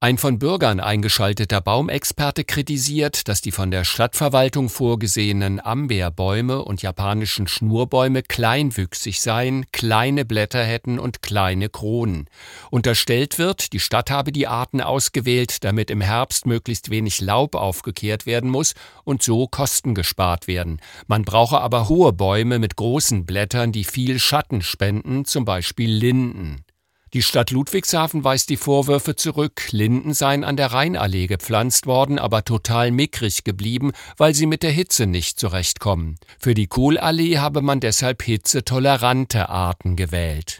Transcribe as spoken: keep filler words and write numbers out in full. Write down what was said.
Ein von Bürgern eingeschalteter Baumexperte kritisiert, dass die von der Stadtverwaltung vorgesehenen Ambeerbäume und japanischen Schnurbäume kleinwüchsig seien, kleine Blätter hätten und kleine Kronen. Unterstellt wird, die Stadt habe die Arten ausgewählt, damit im Herbst möglichst wenig Laub aufgekehrt werden muss und so Kosten gespart werden. Man brauche aber hohe Bäume mit großen Blättern, die viel Schatten spenden, zum Beispiel Linden. Die Stadt Ludwigshafen weist die Vorwürfe zurück, Linden seien an der Rheinallee gepflanzt worden, aber total mickrig geblieben, weil sie mit der Hitze nicht zurechtkommen. Für die Kohlallee habe man deshalb hitzetolerante Arten gewählt.